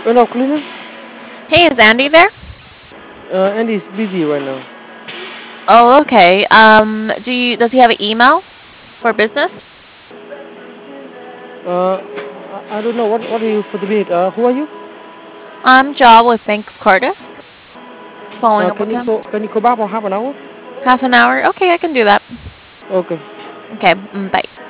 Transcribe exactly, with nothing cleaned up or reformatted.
Hello, cleaner. Hey, is Andy there? Uh, Andy's busy right now. Oh, okay. Um, do you does he have an email for business? Uh, I, I don't know what what are you for the meet. Uh, who are you? I'm Job with Bank of Cardiff. Following Uh, up can with you him. call can you call back for half an hour? Half an hour. Okay, I can do that. Okay. Okay, mm, bye.